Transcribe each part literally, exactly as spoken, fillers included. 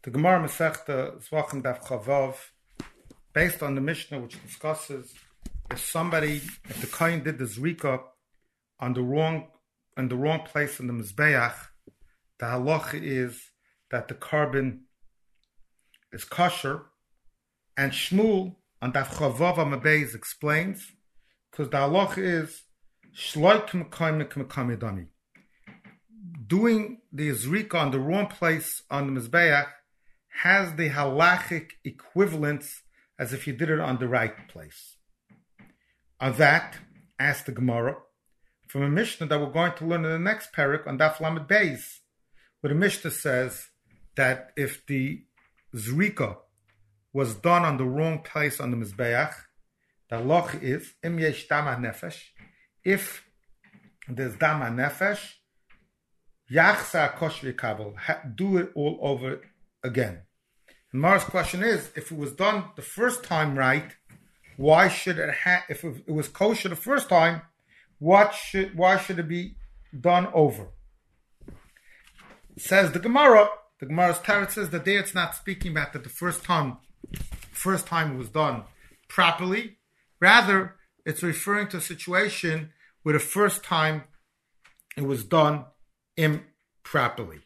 The Gemara Masechta Zvachim Daf Chavav, based on the Mishnah which discusses if somebody, if the kohen did the zrika on the wrong, in the wrong place in the mizbeach, the halacha is that the carbon is kosher, and Shmuel on Daf Chavav Amabeis explains, because the halacha is shloik mekayim mekayim dami. Doing the zrika on the wrong place on the mizbeach has the halachic equivalence as if you did it on the right place. On that, asked the Gemara, from a Mishnah that we're going to learn in the next parak on Daf Lamed Beis, where the Mishnah says that if the zrika was done on the wrong place on the mizbeach, the halacha is im yesh dama nefesh, if there's dama nefesh, yachsa kosh v'kabel, do it all over again. And Mara's question is, if it was done the first time right, why should it have, if it was kosher the first time, what should, why should it be done over? Says the Gemara, the Gemara's Tarot says that there it's not speaking about that the first time, first time it was done properly. Rather, it's referring to a situation where the first time it was done improperly.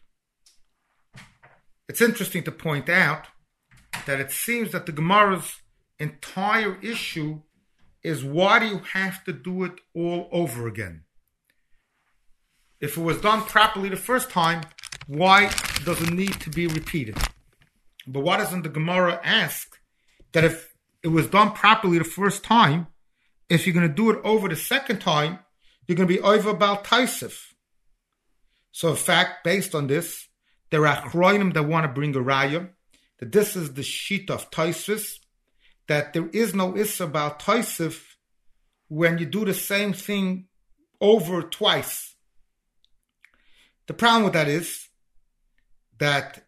It's interesting to point out that it seems that the Gemara's entire issue is, why do you have to do it all over again? If it was done properly the first time, why does it need to be repeated? But why doesn't the Gemara ask that if it was done properly the first time, if you're going to do it over the second time, you're going to be over Bal Taisif? So in fact, based on this, there are achronim that want to bring a raya, that this is the sheet of Taisvis, that there is no issa about Taisif when you do the same thing over twice. The problem with that is that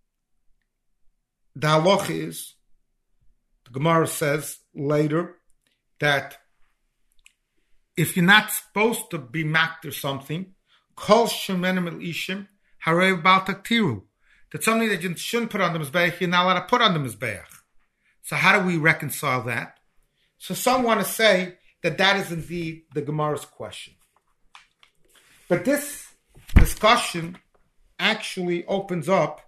the halacha is, the Gemara says later, that if you're not supposed to be maked or something, kol shemenim el ishim harei bal taktiru, that's something that you shouldn't put on the mizbeach, you're not allowed to put on the mizbeach. So how do we reconcile that? So some want to say that that is indeed the Gemara's question. But this discussion actually opens up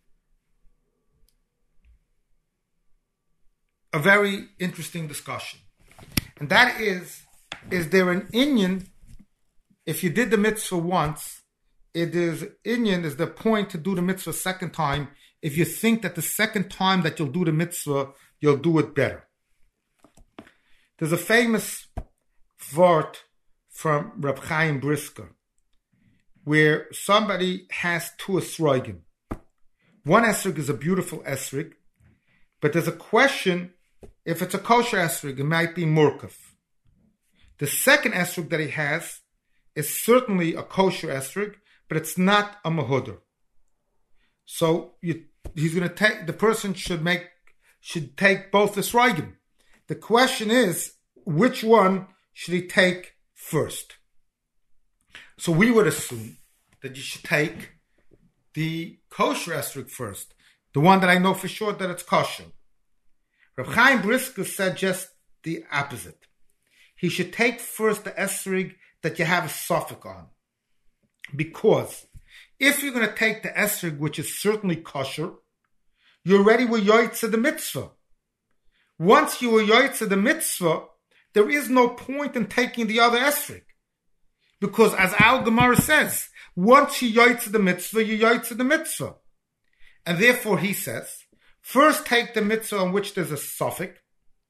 a very interesting discussion. And that is, is there an inyan, if you did the mitzvah once, it is inyan is the point to do the mitzvah second time, if you think that the second time that you'll do the mitzvah, you'll do it better. There's a famous vort from Reb Chaim Brisker, where somebody has two esrogim. One esrog is a beautiful esrog, but there's a question, if it's a kosher esrog, it might be murkaf. The second esrog that he has is certainly a kosher esrog, but it's not a mahudr. So you, he's going to take, the person should make, should take both esrogim. The question is, which one should he take first? So we would assume that you should take the kosher esrog first, the one that I know for sure that it's kosher. Reb Chaim Brisker said just the opposite. He should take first the esrog that you have a suffix on. Because if you're going to take the esrog, which is certainly kosher, you're ready with yoytze the mitzvah. Once you are yoytze the mitzvah, there is no point in taking the other esrog. Because as Al Gemara says, once you yoytze the mitzvah, you yoytze the mitzvah. And therefore he says, first take the mitzvah on which there's a suffix,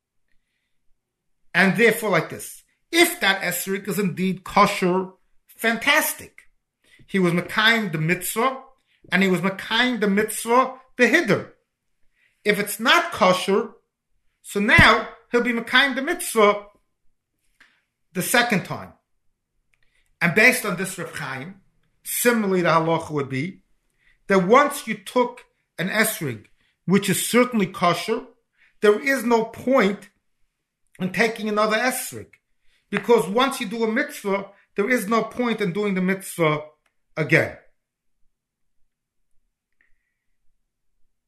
and therefore like this. If that esrog is indeed kosher, fantastic. He was mekayim the mitzvah, and he was mekayim the mitzvah behidr. If it's not kosher, so now he'll be mekayim the mitzvah the second time. And based on this Reb Chaim, similarly the halacha would be that once you took an esrog, which is certainly kosher, there is no point in taking another esrog. Because once you do a mitzvah, there is no point in doing the mitzvah again.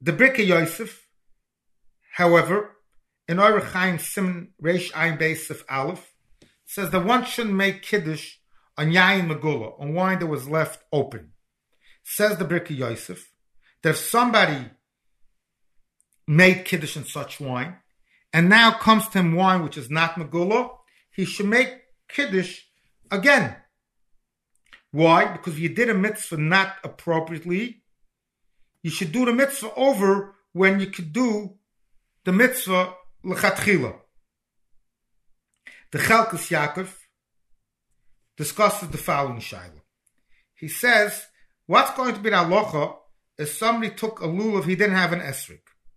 The Birkei Yosef, however, in Orach Chaim Siman Reish Ayin Beis Sif Aleph, says that one shouldn't make Kiddush on Yayin Megula, on wine that was left open. Says the Birkei Yosef, that if somebody made Kiddush in such wine, and now comes to him wine which is not Megula, he should make Kiddush again. Why? Because if you did a mitzvah not appropriately, you should do the mitzvah over when you could do the mitzvah l'chatchila. The Chelkas Yaakov discusses the following shaila. He says, what's going to be the halacha if somebody took a lulav, he didn't have an esrik?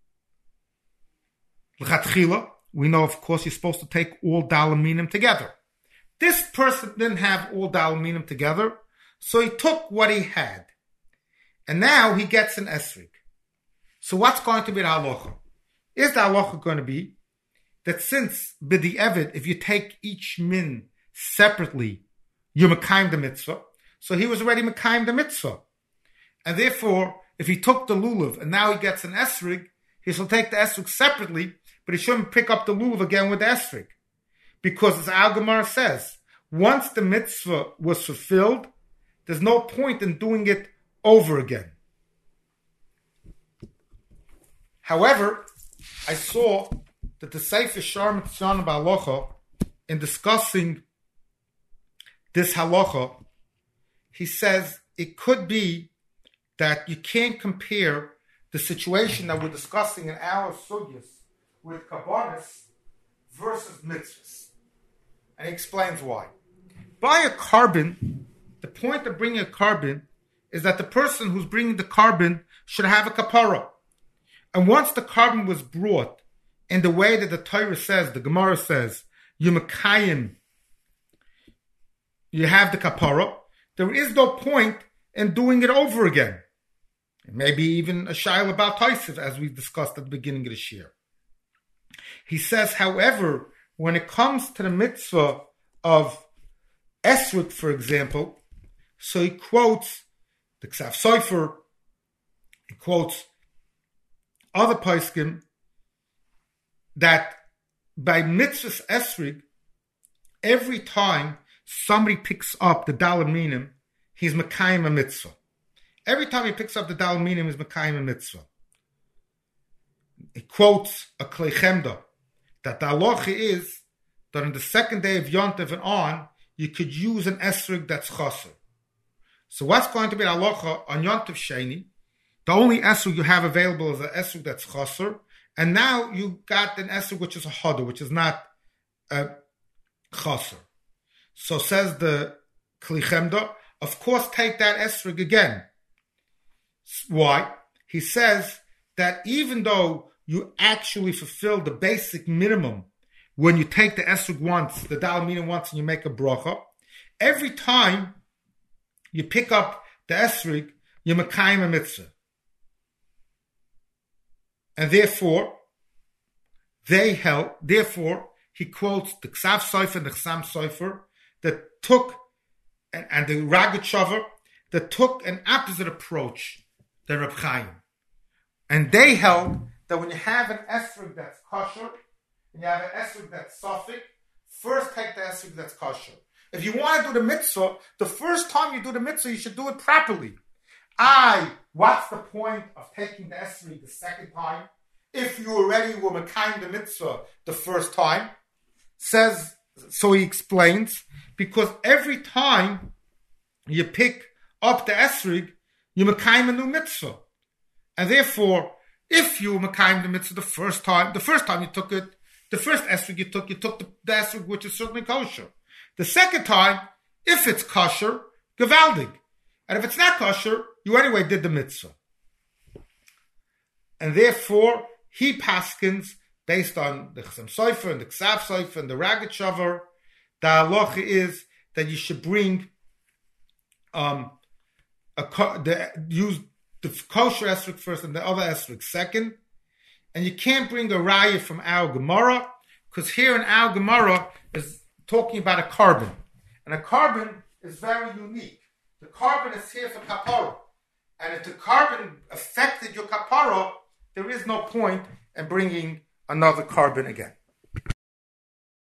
L'chatchila, we know, of course, you're supposed to take all dalaminim together. This person didn't have all dalaminim together, so he took what he had. And now he gets an esrik. So what's going to be the halacha? Is the halacha going to be that since b'di evid, if you take each min separately, you're mekayim the mitzvah, so he was already mekayim the mitzvah. And therefore, if he took the lulav and now he gets an esrig, he shall take the esrig separately, but he shouldn't pick up the lulav again with the esrig. Because as Al Gemara says, once the mitzvah was fulfilled, there's no point in doing it over again. However, I saw that the Sefer Shar Mitzvah B'Halacha, in discussing this halacha, he says it could be that you can't compare the situation that we're discussing in our sugyas with kabbanis versus mitzvahs. And he explains why. By a carbon, the point of bringing a carbon is that the person who's bringing the carbon should have a kapara. And once the carbon was brought in the way that the Torah says, the Gemara says, you mekayim, you have the kapara, there is no point in doing it over again. Maybe even a shaila about Taisif, as we discussed at the beginning of this year. He says, however, when it comes to the mitzvah of esrog, for example, so he quotes the Ksav Sofer, he quotes other poskim, that by mitzvah's esrog, every time somebody picks up the dalaminim, he's mekayim a mitzvah. Every time he picks up the dalaminim, he's mekayim a mitzvah. He quotes a Klei Chemda, that the halacha is that on the second day of Yontiv and on, you could use an esrog that's chaser. So what's going to be the halacha on Yontiv Sheni? The only esrog you have available is an esrog that's chaser, and now you got an esrog which is a hoder, which is not a chaser. So says the Klei Chemda, of course take that esrog again. Why? He says that even though you actually fulfill the basic minimum when you take the esrog once, the dalaminim once, and you make a bracha, every time you pick up the esrog, you're mekayim a mitzvah. And therefore, they held, therefore, he quotes the Ksav Sofer and the Chasam Sofer that took, and, and the Ragat Shover, that took an opposite approach than Reb Chaim. And they held that when you have an esrog that's kosher, and you have an esrog that's sofik, first take the esrog that's kosher. If you want to do the mitzvah, the first time you do the mitzvah, you should do it properly. I, what's the point of taking the esrog the second time if you already were mekayim the mitzvah the first time? Says, so he explains, because every time you pick up the esrog, you mekayim a new mitzvah. And therefore, if you mekayim the mitzvah the first time, the first time you took it, the first esrog you took, you took the, the esrog which is certainly kosher. The second time, if it's kosher, gevaldig. And if it's not kosher, you anyway did the mitzvah. And therefore, he paskins, based on the Chasam Sofer and the Ksav Sofer and the Ragat Shover, the halacha is that you should bring um, a the, use the kosher esrog first and the other esrog second. And you can't bring a raya from our Gemara, because here in our Gemara is talking about a carbon. And a carbon is very unique. The carbon is here for kapara. And if the carbon affected your kapara, there is no point in bringing another carbon again.